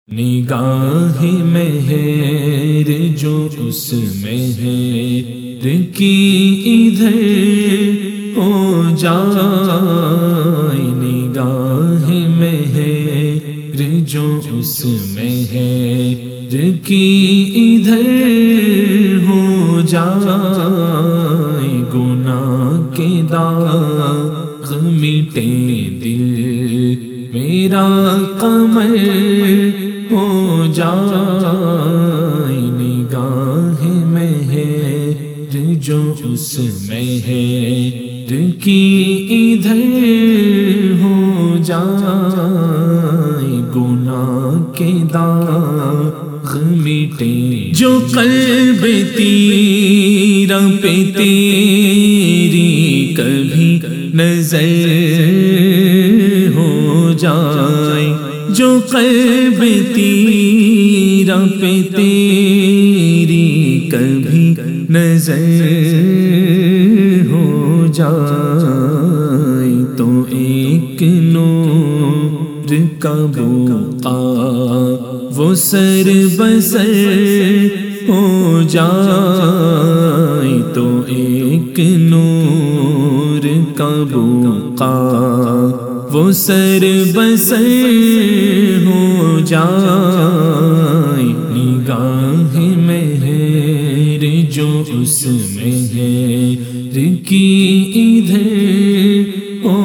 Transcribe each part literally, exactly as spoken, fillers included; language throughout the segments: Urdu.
نگاہ مہر جو اس مہر کی ادھر ہو جائے، نگاہ مہر جو اس مہر کی ادھر ہو جائے، گناہ کے داغ مٹے دل میرا قمر ہو جائے، نگاہ مہر جو اس مہر کی ادھر ہو جائے، گناہ کے داغ مٹے، جو قلب تیرا پہ تیری کبھی نظر ہو جائے، جو قلب تیرا پہ تیری کبھی نظر ہو جائے، تو ایک نور کا بقا وہ سر بسر ہو جائے، تو ایک نور کا بقا وہ سر بسر ہو جائے، نگاہ مہر جو اس مہر کی ادھر ہو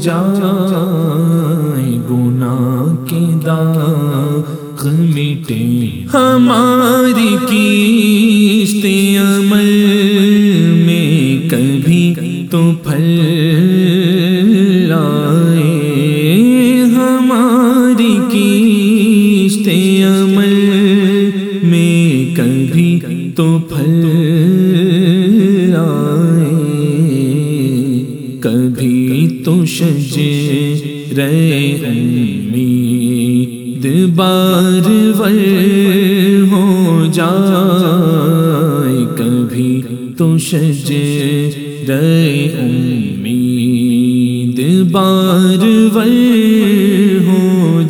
جائے، گناہ کے داغ مٹے، ہماری کشتی عمل میں کبھی تو پھل تو پھل آئے، کبھی تو شجرہ امید بارور ہو جائے، کبھی تو شجرہ امید بارور ہو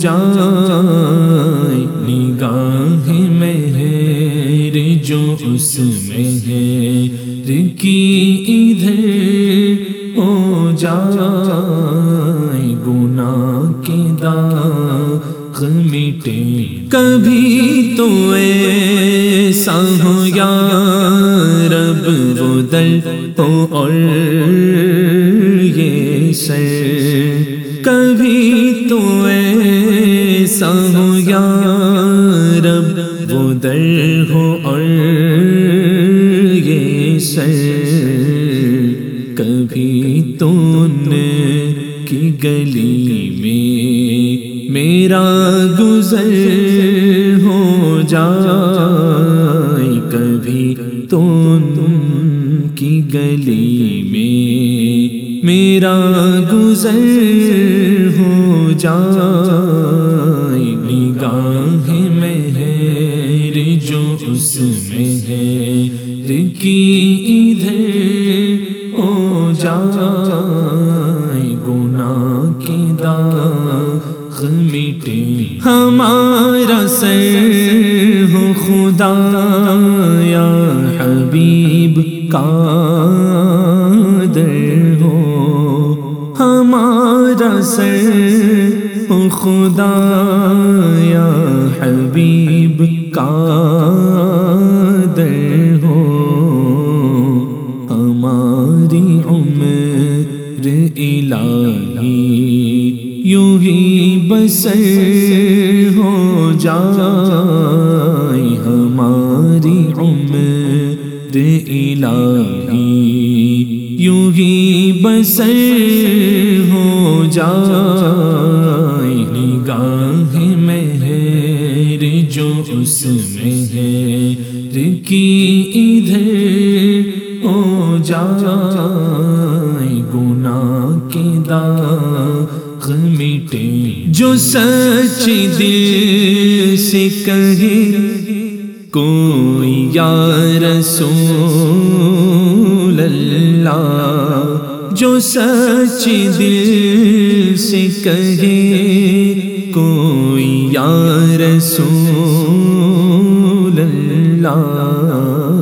جائے، نگاہ مہر جو اس مہر کی ادھر ہو جائے، گناہ کے داغ مٹے، کبھی تو ایسا ہو یا رب وہ دل ہو اور یہ سر، کبھی تو ایسا ہو یا رب وہ در ہو اور یہ سر، کبھی تو ان کی گلی میں میرا گزر ہو جائے، کبھی تو ان کی گلی میں میرا گزر ہو جائے، نگاہ مہر جو اس مہر کی ادھر ہو جائے، گناہ کے داغ مٹے، ہمارا سر ہو خدا یا حبیب کا در ہو، ہمارا سر ہو خدا یا حبیب کا در ہو، ہماری عمر الہی یوں ہی بسر ہو جائے، ہماری عمر الہی یوں ہی بسر ہو جائے، نگاہ مہر جو اس مہر کی ادھر ہو جائے، گناہ کے داغ مٹے، جو سچ دل سے کہے کوئی یا رسول اللہ، جو سچ دل سے کہے کوئی یا رسول اللہ،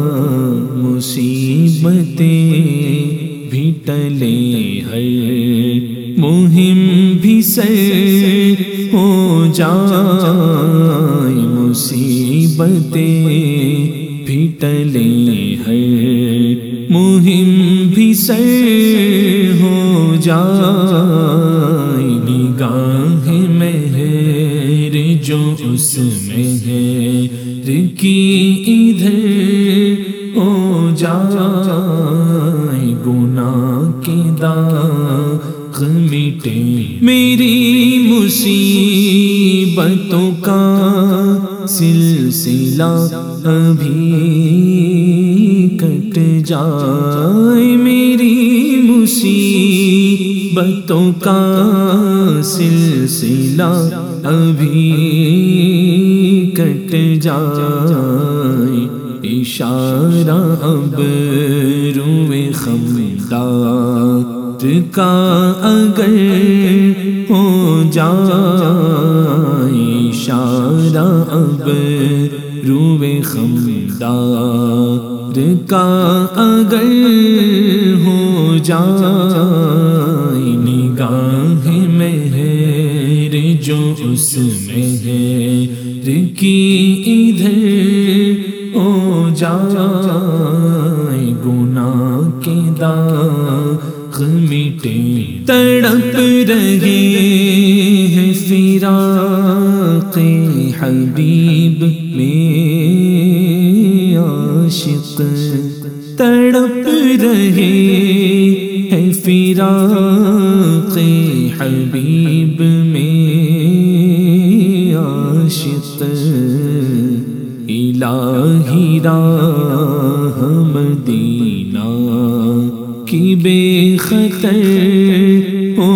مصیبتیں بھی ٹلے ہر مہم بھی سر ہو جائے، مصیبتیں بھی ٹلے ہر مہم بھی سر ہو جائے، نگاہ مہر جو اس میں ہے کی ادھر ہو جائے، گناہ کے داغ مٹے، میری مصیبتوں کا سلسلہ ابھی کٹ جائے، میری مصیبتوں کا سلسلہ ابھی کٹ جائے، اشارہ اب روئے خمدار کا اگر ہو جائے، اشارہ اب روئے خمدار کا اگر ہو جائے، نگاہ مہر جو اس میں ہے کی ادھر ہو جائے، گناہ کے داغ مٹے، تڑپ رہے ہیں فراق حبیب میں عاشق، تڑپ رہے ہیں فراق حبیب میں عاشق، الہی راہ مدینہ کی بے خطر ہو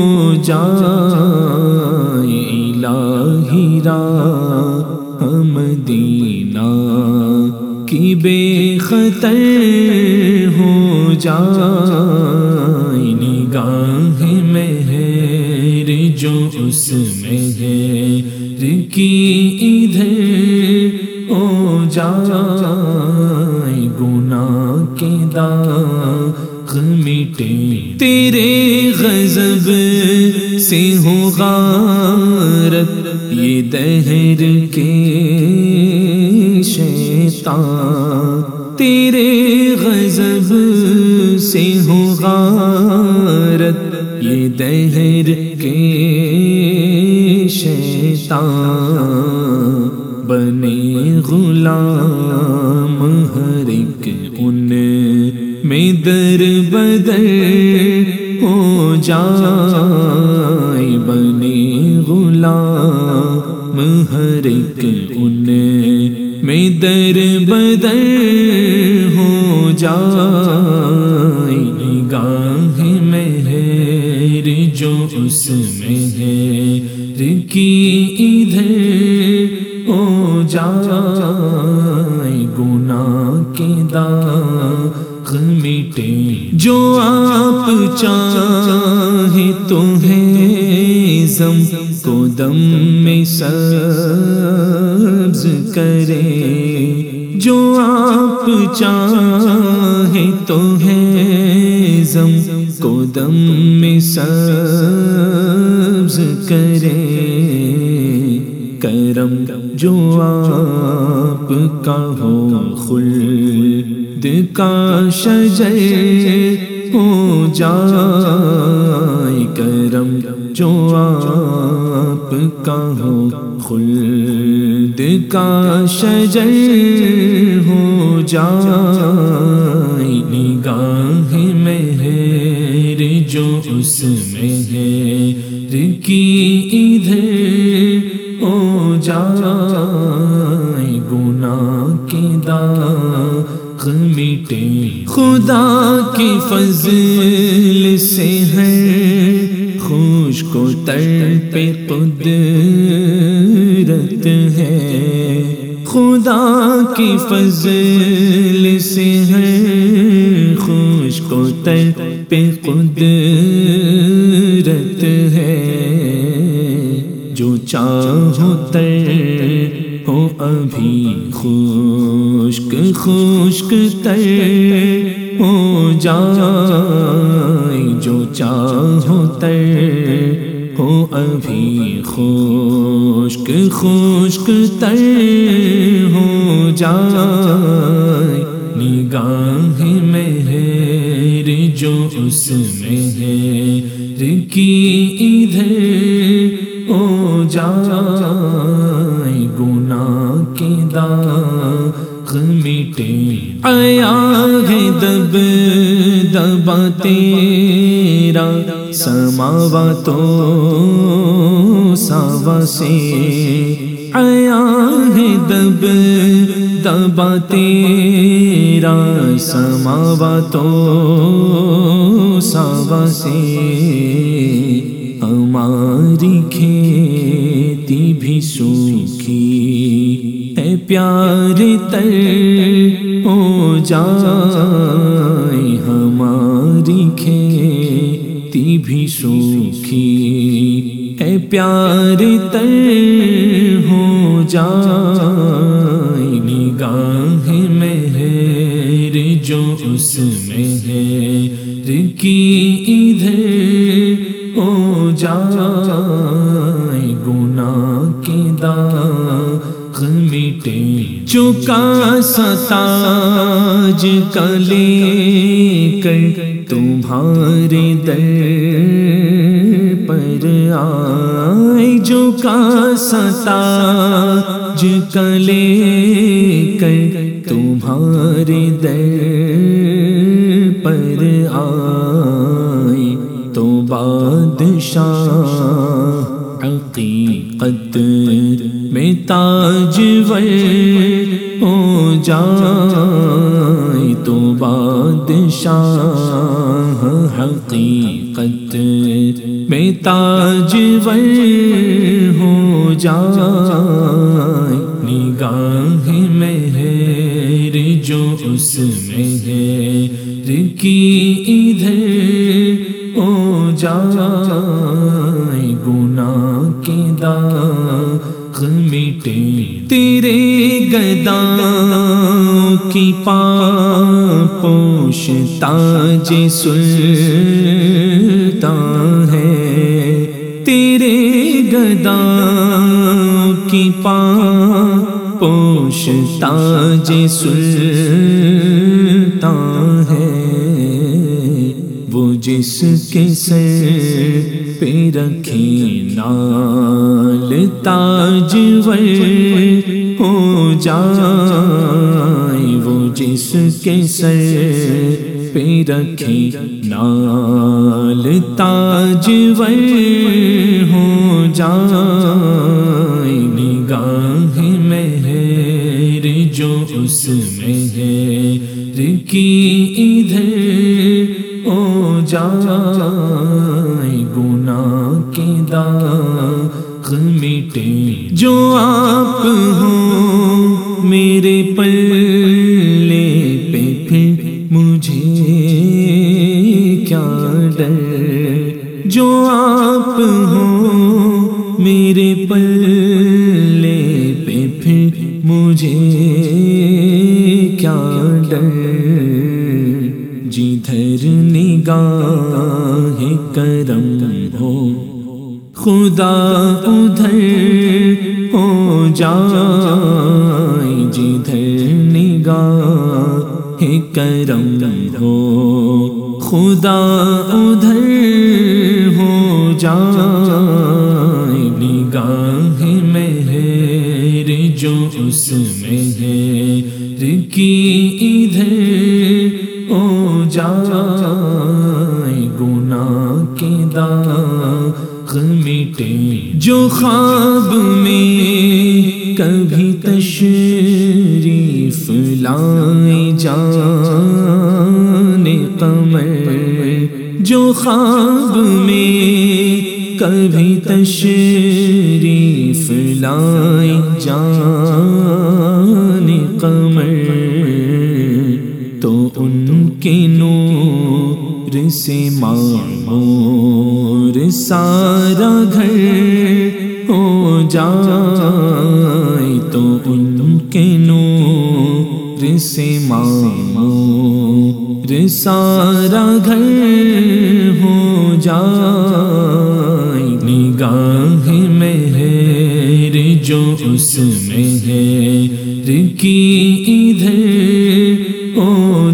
جائے، الہی راہ مدینہ کی بے خطر ہو جائے، نگاہ مہر جو اس میں ہے کی ادھر ہو جائے، گناہ کے داغ مٹے، تیرے غضب سے ہو غارت یہ دہر کے شیطان، تیرے غضب سے ہو غارت یہ دہر کے شیطان، بنے غلام ہر ایک ان میں در بدر ہو جائے، بنے غلام ہر ایک ان میں در بدر ہو جائے، نگاہ مہر جو اس میں ہے کی ادھر ہو جائے، گناہ کے داغ مٹے، جو آپ چاہے تو ہے زم کو دم میں سبز کرے، جو آپ چاہے تو ہے زم کو دم میں سبز کرے، کرم جو آپ کا ہو خلد کا شجر ہو جائے، کرم جو آپ کا ہو خلد کا شجر ہو جائے، نگاہ مہر جو اس میں ہے کی ادھر ہو جائے، گناہ کے داغ مٹے، خدا کی فضل سے ہے خوش کو تر پہ قدرت ہے، خدا کی فضل سے ہے خوش کو تر پہ قدرت ہے، جو چاہو تر ہو ابھی خشک خشک تر ہو جائے، جو چاہو تر ہو ابھی خشک خشک تر ہو جائے، نگاہ مہر جو اس میں ہے کی ادھر ہو جائے، گناہ کے داغ مٹے، آیا ہے دب دبا تیرا سماواتوں ساوا سے، آیا ہے دب دبا تیرا سماواتوں ساوا سے، ہماری کھیتی بھی سوکھی ہے پیار تر ہو جائے، ہماری کھیتی بھی سوکھی ہے پیار تر ہو جائے، نگاہ مہر جو اس میں ہے کی ادھر ہو جائے، گناہ کے داغ مٹے، چکا ستاج کا لے کر تمہارے در پر آئے، جو کا ستاج کا لے کر تمہارے در پر آئے، تو بادشاہ حقیقت میں تاجور ہو جائے، تو بادشاہ حقیقت میں تاجور ہو جائے، نگاہ مہر جو اس میں ہے کی ادھر ہو جائے، گناہ کے داغ مٹے، تیرے گداؤں کی پاپوش تاج سلطان ہے، تیرے گداؤں کی پاپوش تاج سلطان ہے، وہ جس کے سر پہ رکھی نال تاجور ہو جائے، وہ جس کے سر پہ رکھی نال تاجور ہو جائے، نگاہ مہر جو اس میں ہے کی ادھر ہو جائے، گناہ کے داغ مٹے، جو آپ ہو میرے پلے پہ پھر مجھے کیا ڈر، جو آپ ہو میرے پلے پہ پھر مجھے کیا ڈر، جدھر نگاہ کرم ہو خدا ادھر ہو جائے، جدھر نگاہ کرم ہو خدا ادھر ہو جائے، نگاہ مہر جو اس میں ہے کی ادھر ہو جائے، گناہ کے داغ مٹے، جو خواب میں کبھی تشریف لائے جان قمر، جو خواب میں کبھی تشریف لائے جان قمر، تو ان کے نور سے معمور سارا گھر ہو جائے تو ان کے نور سے معمور سارا گھر ہو جائے، نگاہ مہر جو اس میں ہے رکی ادھر ہو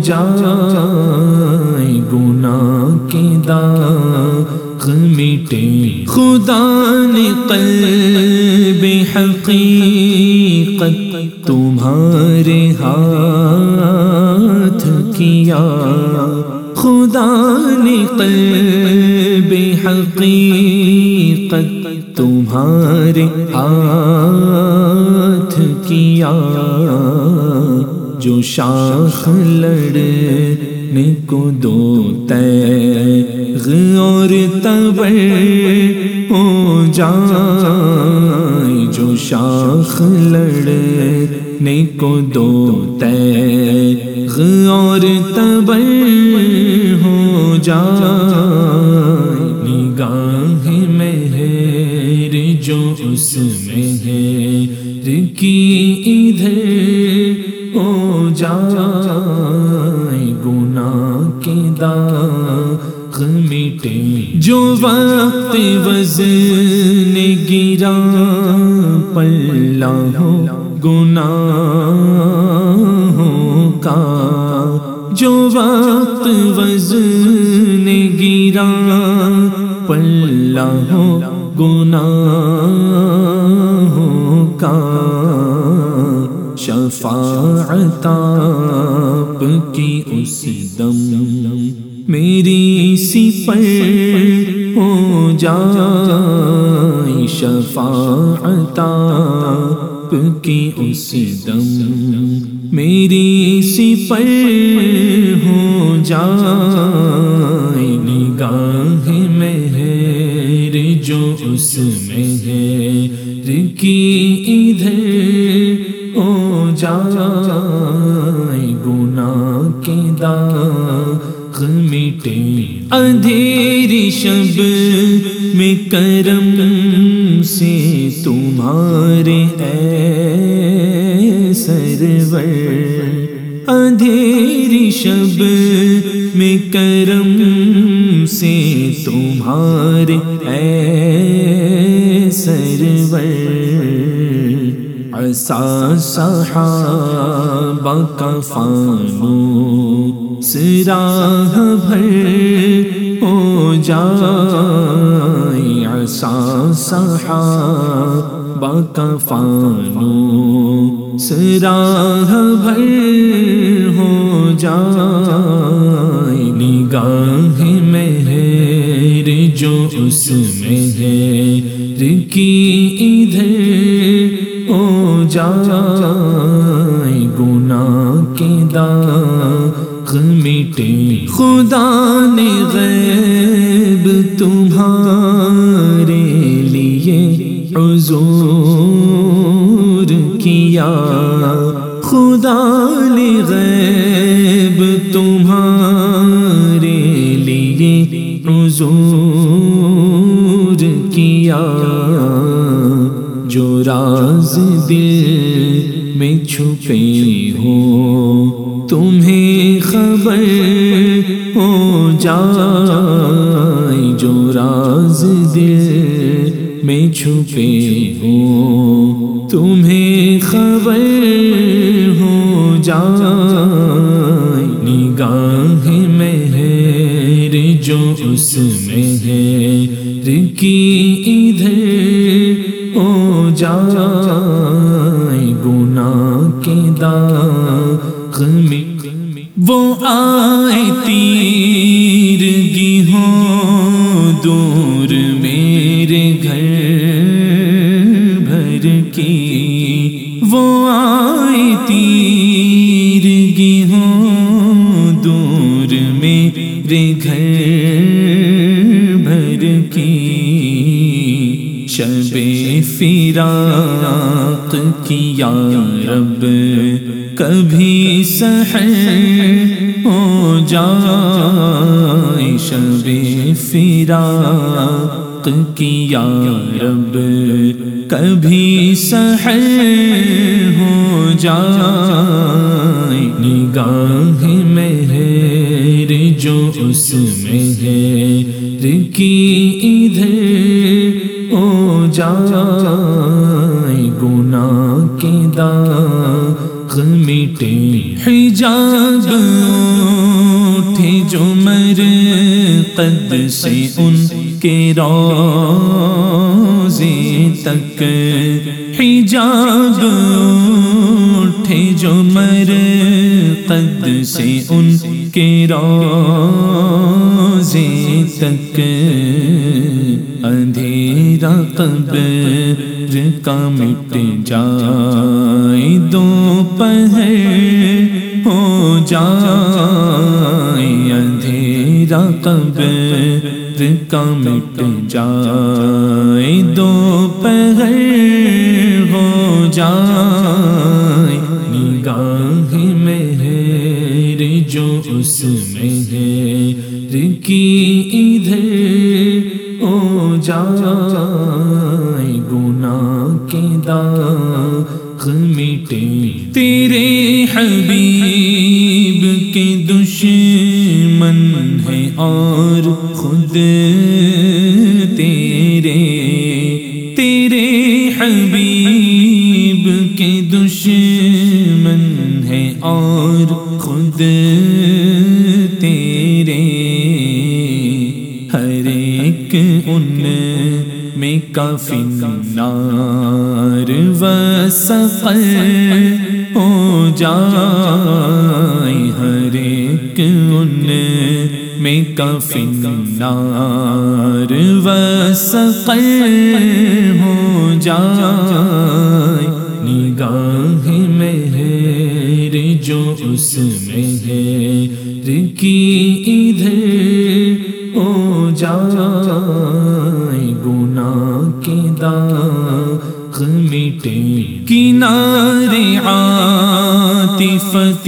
جائے، گناہ کے داغ مٹے، خدا نے قلب حقیقت تمہارے ہاتھ کیا، خدا نے قلب حقیقت تمہارے ہاتھ کیا، جو شاخ لڑنے کو دو تیغ اور تبر ہو جائے، جو شاخ لڑنے کو دو تیغ اور تبر ہو جائے، نگاہ مہر جو اس میں ہے رکی ادھر ہو جائے، گناہ کے داغ مٹے، جو وقت وزن گرا پلہ ہو گناہوں کا، جو وقت وزن گرا پلہ ہو گناہوں کا، شفاعت آپ کی اس دم میری سپر ہو جائے، شفاعت آپ کی اس دم میری سپر ہو جائے، نگاہ مہر جو اس میں ہے رکی ادھر ہو جائے، گناہ کے داغ مٹے، اندھیری شب میں کرم سے تمہارے اے سرور، اندھیری شب میں کرم سے تمہارے اے سرور، عصا صحابہ کا فانوس راہ بھر ہو جائے، عصا صحابہ کا فانوس راہ بھر ہو جائے، نگاہ مہر جو اس میں ہے رکی ادھر ہو جائے، گناہ کے داغ مٹے، خدا نے غیب تمہارے لیے حضور کیا، خدا نے غیب تمہارے لیے حضور کیا، جو راز دل میں چھپے ہو تمہیں خبر ہو جائے، جو راز دل میں چھپے ہو تمہیں خبر ہو جائے، نگاہ مہر جو اس میں ہے رکی ادھر ہو جائے، گناہ کے داغ میں، وہ آئے تیرگی ہو دور میرے گھر بھر کی، وہ آئے تیرگی ہو دور میرے گھر بھر کی، شب فراق کی یا رب کبھی سحر ہو جائے، شب فراق کی یا رب کبھی سحر ہو جائے، نگاہ مہر جو اس میں ہے کی ادھر ہو جائے، گناہ کے داغ مٹے، حجاب اٹھے جو مرقد سے ان کے روضے تک، حجاب اٹھے جو مرقد سے ان کے روضے تک، اندھیرا قبر کا مٹ جائے، دوپہر ہو جائے، اندھیرا قبر کا مٹ جائے، دوپہر ہو جائے، نگاہ مہر جو اس میں ہے کی ادھر ہو جائے، گناہ کے داغ مٹے، تیرے حبیب کے دشمن ہے اور خود تیرے، تیرے حبیب کے دشمن ہے اور خود تیرے، ہر ایک ان میں کافی نار و سقر ہو جائے، ہر ایک ان میں کافی نار و سقر ہو جائے، نگاہ مہر جو اس میں ہے کی ادھر ہو جائے، گناہ کے داغ مٹے، کنارے عاطفت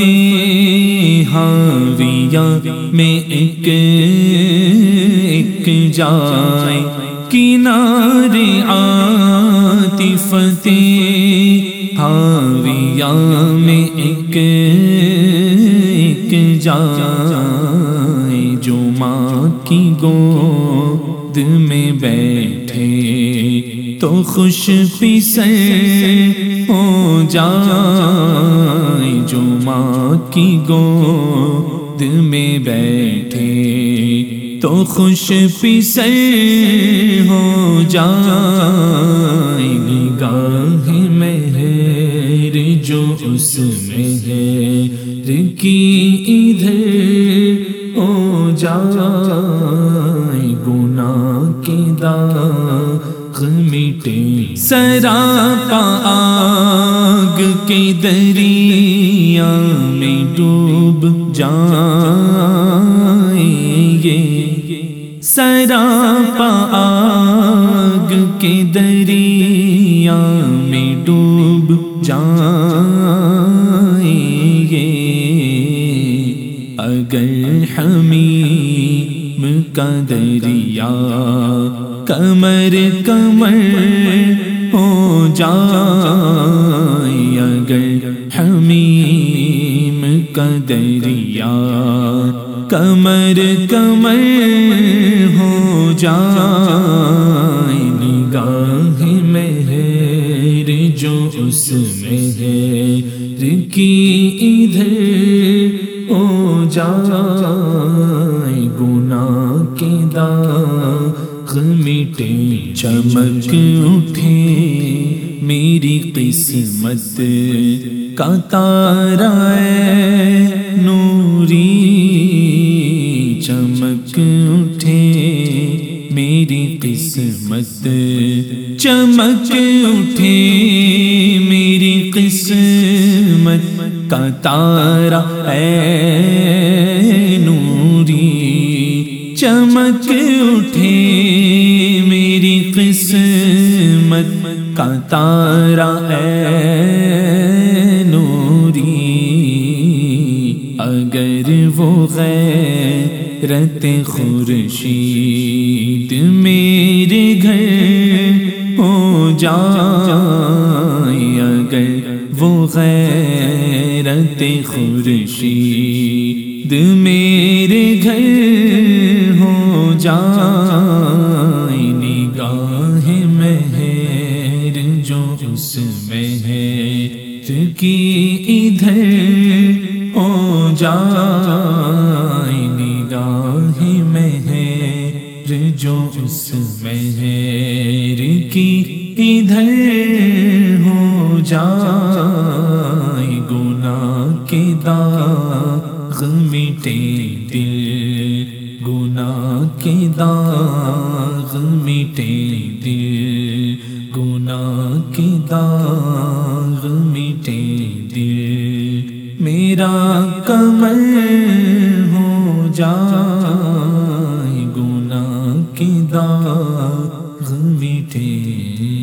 حاویہ میں ایک ایک جائے، کنارے عاطفت حاویہ میں ایک ایک جائے، جو ماں کی گود میں بیٹھے تو خوش پسر ہو جائے، جو ماں کی گود میں بیٹھے تو خوش پسر ہو جائے، نگاہ مہر جو اس میں ہے کی ادھر ہو جائے، گناہ کے داغ مٹے، سراپا آگ کے دریا میں ڈوب جائیں گے، سراپا آگ کے دریا میں ڈوب جائیں گے، اگر حمیم کا دریا کمر کمر ہو جائے، اگر حمیم کا دریا کمر کمر ہو جائے، نگاہ مہر جو اس میں ہے کی ادھر ہو جائے، گناہ کے داغ مٹے، چمک اٹھے میری قسمت کا تارا نوری، چمک اٹھے میری قسمت، چمک اٹھے میری قسمت کا تارا اے نوری، چمک اٹھے میری قسمت کا تارا اے نوری، اگر وہ غیرت خورشید میرے جائے اگر وہ غیرت خورشید میرے گھر ہو جائے نگاہ مہر جو اس میں ہے کی ادھر ہو جائے نگاہ مہر جو اس مہر کی ادھر ہو جائے گناہ کے داغ مٹے دل گناہ کے داغ مٹے دل گناہ کے داغ مٹے دل میرا کمر ہو جائے گناہ کے داغ مٹے